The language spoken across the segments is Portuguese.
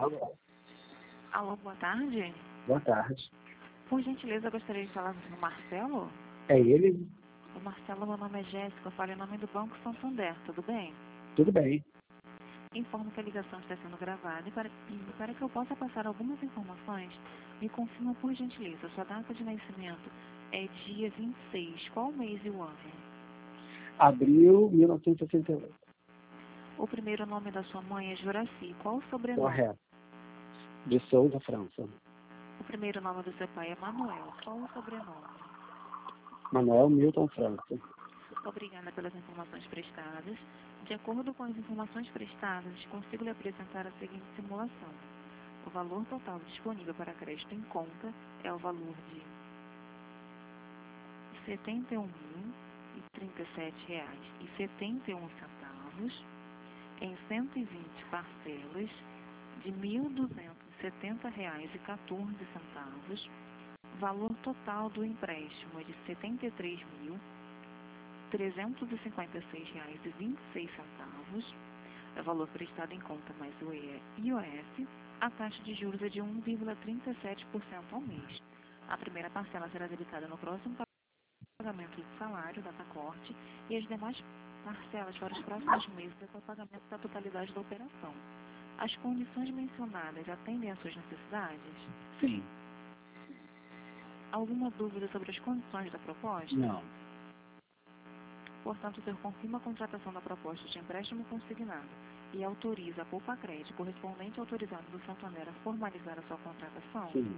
Alô, Alô, boa tarde. boa tarde. Por gentileza, eu gostaria de falar com o Marcelo. É ele? O Marcelo, meu nome é Jéssica, eu falo em nome do Banco Santander, tudo bem? Tudo bem. Informo que a ligação está sendo gravada e para que eu possa passar algumas informações, me confirma por gentileza, sua data de nascimento é dia 26, qual mês e o ano? Abril 1968. O primeiro nome da sua mãe é Juraci, qual o sobrenome? Correto. De Souza, França. O primeiro nome do seu pai é Manuel, qual o sobrenome? Manuel Milton França. Obrigada pelas informações prestadas. De acordo com as informações prestadas, consigo lhe apresentar a seguinte simulação. O valor total disponível para crédito em conta é o valor de R$ 71.037,71 em 120 parcelas de R$ 1.270,14. Valor total do empréstimo é de R$ 73.356,26. É o valor prestado em conta mais o IOF. A taxa de juros é de 1,37% ao mês. A primeira parcela será debitada no próximo pagamento do salário, data corte, e as demais parcelas para os próximos meses até o pagamento da totalidade da operação. As condições mencionadas atendem às suas necessidades? Sim. Alguma dúvida sobre as condições da proposta? Não. Portanto, o senhor confirma a contratação da proposta de empréstimo consignado e autoriza a Poupa-Crédito correspondente autorizado do Santander a formalizar a sua contratação? Sim.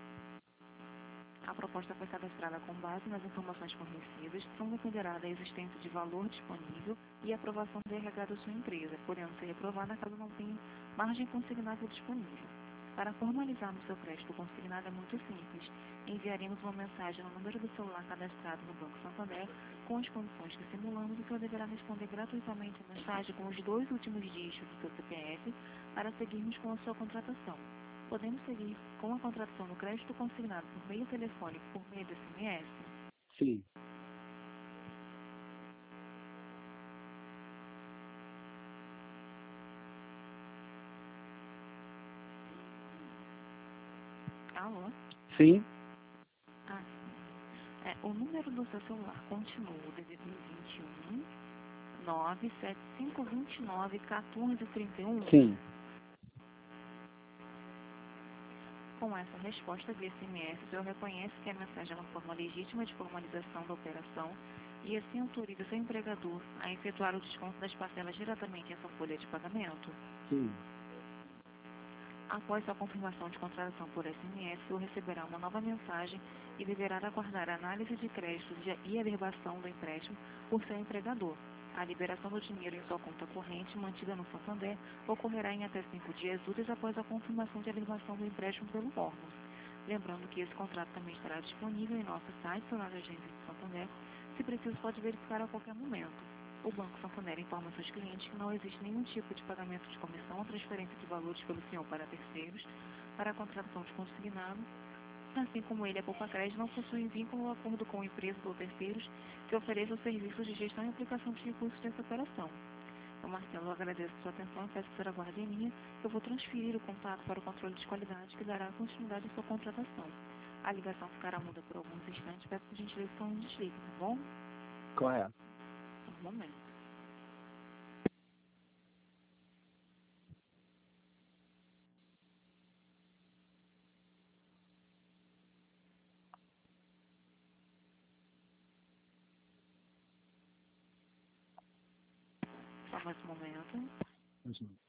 A proposta foi cadastrada com base nas informações fornecidas, não dependerá da existência de valor disponível e aprovação do RH da sua empresa, podendo ser reprovada caso não tenha margem consignável disponível. Para formalizar no seu crédito consignado é muito simples. Enviaremos uma mensagem no número do celular cadastrado no Banco Santander com as condições que simulamos e o senhor deverá responder gratuitamente a mensagem com os 2 últimos dígitos do seu CPF para seguirmos com a sua contratação. Podemos seguir com a contratação do crédito consignado por meio telefônico por meio do SMS? Sim. Alô? Sim. Ah, sim. O número do seu celular continua o DDD 21 97529 1431. Sim. Com essa resposta via SMS, o senhor reconhece que a mensagem é uma forma legítima de formalização da operação e assim autoriza seu empregador a efetuar o desconto das parcelas diretamente em sua folha de pagamento? Sim. Após a confirmação de contratação por SMS, o senhor receberá uma nova mensagem e deverá aguardar a análise de crédito e averbação do empréstimo por seu empregador. A liberação do dinheiro em sua conta corrente, mantida no Santander, ocorrerá em até 5 dias úteis após a confirmação de averbação do empréstimo pelo órgão. Lembrando que esse contrato também estará disponível em nosso site, ou nas agências de Santander. Se preciso, pode verificar a qualquer momento. O Banco Santander informa seus clientes que não existe nenhum tipo de pagamento de comissão ou transferência de valores pelo senhor para terceiros para a contratação de consignado, assim como ele, a Poupa-Crédito, não possui vínculo ou acordo com empresas ou terceiros que ofereçam serviços de gestão e aplicação de recursos dessa operação. Então, Marcelo, eu agradeço a sua atenção e peço que o senhor aguarde em linha. Eu vou transferir o contato para o controle de qualidade que dará continuidade à sua contratação. A ligação ficará muda por alguns instantes. Peço por gentileza que não desligue, tá bom? Correto. Um momento. Só mais um momento. Mas não.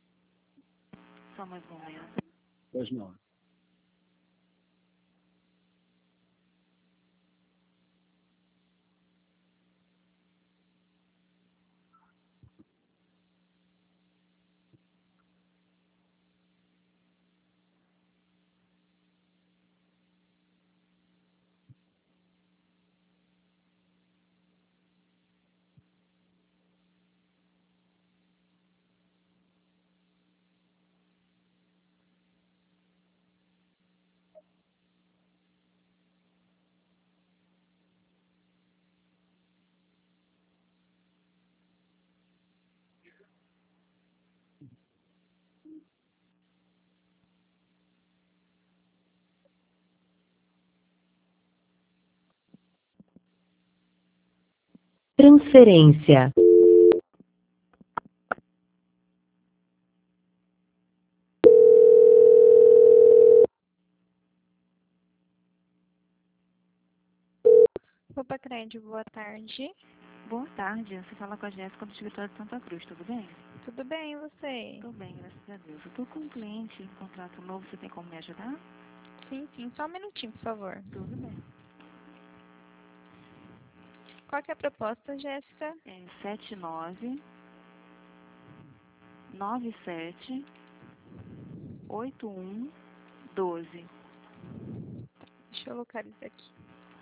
Só mais um momento. Pois não. Transferência. Opa, Crédito, boa tarde. Boa tarde, você fala com a Jéssica do Escritório de Santa Cruz, tudo bem? Tudo bem, e você? Tudo bem, graças a Deus. Eu tô com um cliente em contrato novo, você tem como me ajudar? Sim, só um minutinho, por favor. Tudo bem. Qual que é a proposta, Jéssica? É 79 97 81 12. Deixa eu localizar aqui.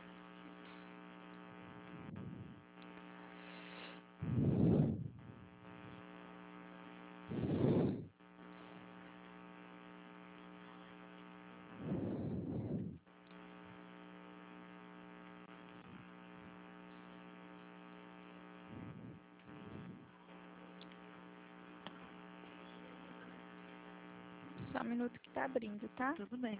Só um minuto que tá abrindo, tá? Tudo bem.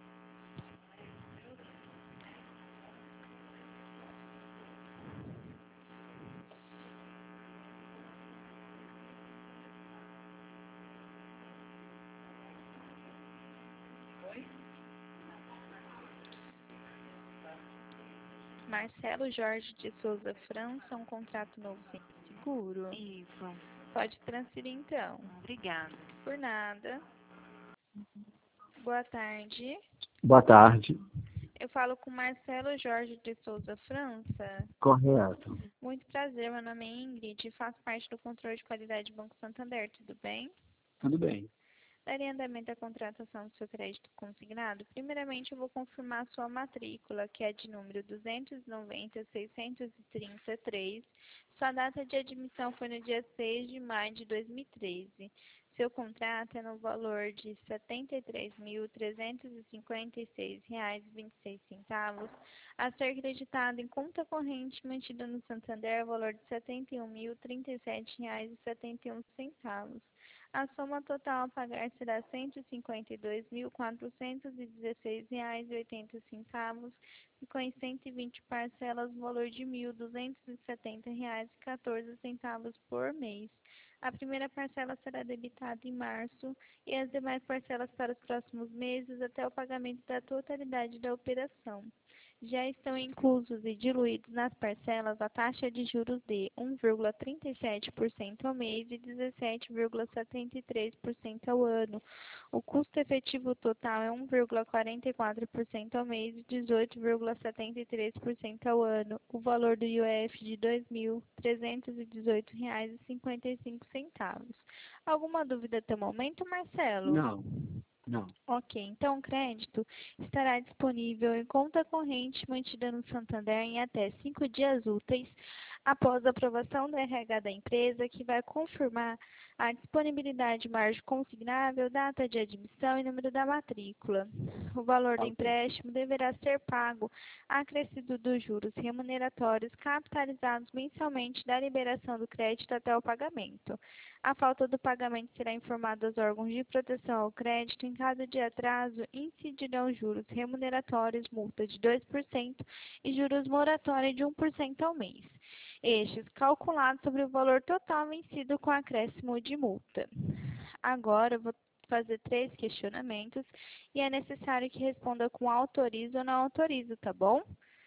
Marcelo Jorge de Souza França, um contrato novo sem seguro. Isso. Pode transferir então. Obrigada. Por nada. Boa tarde. Boa tarde. Eu falo com Marcelo Jorge de Souza França. Correto. Muito prazer, meu nome é Ingrid e faço parte do controle de qualidade do Banco Santander, tudo bem? Tudo bem. Daria andamento à contratação do seu crédito consignado? Primeiramente, eu vou confirmar a sua matrícula, que é de número 290.633. Sua data de admissão foi no dia 6 de maio de 2013. Seu contrato é no valor de R$ 73.356,26, a ser creditado em conta corrente mantida no Santander, valor de R$ 71.037,71. A soma total a pagar será R$ 152.416,80 e com 120 parcelas, no valor de R$ 1.270,14 por mês. A primeira parcela será debitada em março e as demais parcelas para os próximos meses até o pagamento da totalidade da operação. Já estão inclusos e diluídos nas parcelas a taxa de juros de 1,37% ao mês e 17,73% ao ano. O custo efetivo total é 1,44% ao mês e 18,73% ao ano. O valor do IOF de R$ 2.318,55. Alguma dúvida até o momento, Marcelo? Não. Ok, então o crédito estará disponível em conta corrente mantida no Santander em até 5 dias úteis após a aprovação do RH da empresa, que vai confirmar a disponibilidade de margem consignável, data de admissão e número da matrícula. O valor do Ok. empréstimo deverá ser pago acrescido dos juros remuneratórios capitalizados mensalmente da liberação do crédito até o pagamento. A falta do pagamento será informada aos órgãos de proteção ao crédito. Em caso de atraso, incidirão juros remuneratórios, multa de 2% e juros moratórios de 1% ao mês. Estes calculados sobre o valor total vencido com acréscimo de multa. Agora, eu vou fazer 3 questionamentos e é necessário que responda com autorizo ou não autorizo, tá bom?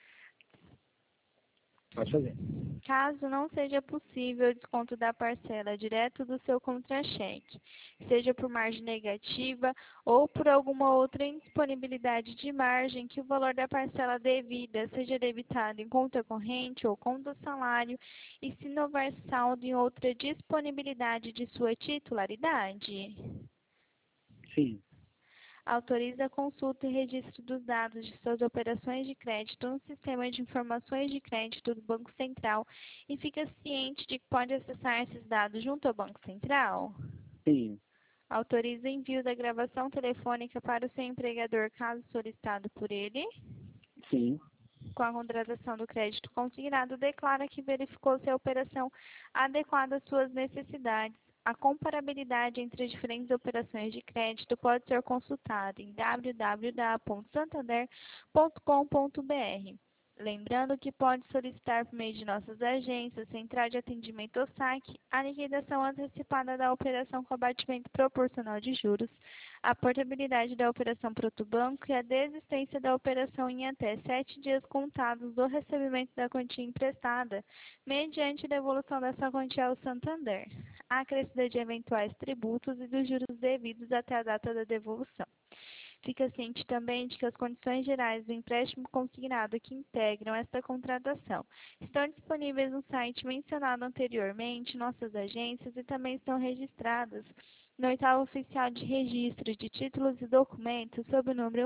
Pode fazer. Caso não seja possível o desconto da parcela direto do seu contra-cheque, seja por margem negativa ou por alguma outra indisponibilidade de margem, que o valor da parcela devida seja debitado em conta corrente ou conta salário, e se não houver saldo em outra disponibilidade de sua titularidade. Sim. Autoriza a consulta e registro dos dados de suas operações de crédito no Sistema de Informações de Crédito do Banco Central e fica ciente de que pode acessar esses dados junto ao Banco Central? Sim. Autoriza o envio da gravação telefônica para o seu empregador, caso solicitado por ele? Sim. Com a contratação do crédito consignado, declara que verificou se a operação adequada às suas necessidades. A comparabilidade entre as diferentes operações de crédito pode ser consultada em www.santander.com.br. Lembrando que pode solicitar por meio de nossas agências, Central de Atendimento ou SAC, a liquidação antecipada da operação com abatimento proporcional de juros, a portabilidade da operação para outro banco e a desistência da operação em até 7 dias contados do recebimento da quantia emprestada, mediante devolução dessa quantia ao Santander, a acrescida de eventuais tributos e dos juros devidos até a data da devolução. Fica ciente também de que as condições gerais do empréstimo consignado que integram esta contratação estão disponíveis no site mencionado anteriormente, nossas agências, e também estão registradas no oitavo oficial de registro de títulos e documentos sob o número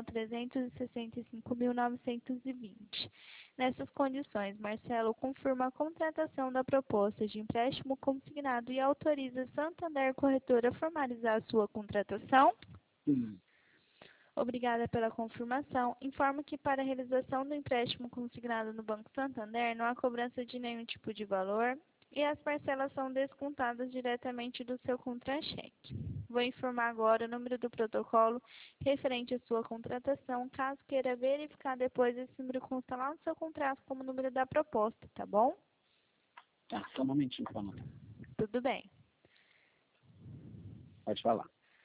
1.365.920. Nessas condições, Marcelo confirma a contratação da proposta de empréstimo consignado e autoriza Santander Corretora a formalizar a sua contratação? Sim. Obrigada pela confirmação. Informo que para a realização do empréstimo consignado no Banco Santander não há cobrança de nenhum tipo de valor e as parcelas são descontadas diretamente do seu contra-cheque. Vou informar agora o número do protocolo referente à sua contratação. Caso queira verificar depois, esse número consta lá no seu contrato como número da proposta, tá bom? Tá, só um momentinho, por favor. Tudo bem. Pode falar.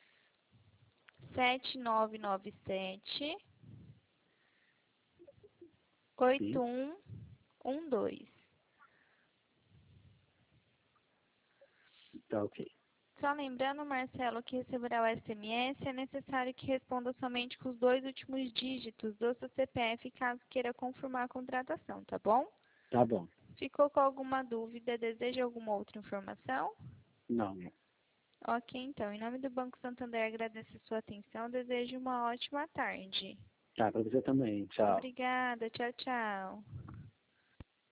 7997 8112. Tá ok. Só lembrando, Marcelo, que receberá o SMS, é necessário que responda somente com os 2 últimos dígitos do seu CPF, caso queira confirmar a contratação, tá bom? Tá bom. Ficou com alguma dúvida? Deseja alguma outra informação? Não. Ok, então, em nome do Banco Santander, agradeço a sua atenção, desejo uma ótima tarde. Tá, pra você também. Tchau. Obrigada, tchau, tchau.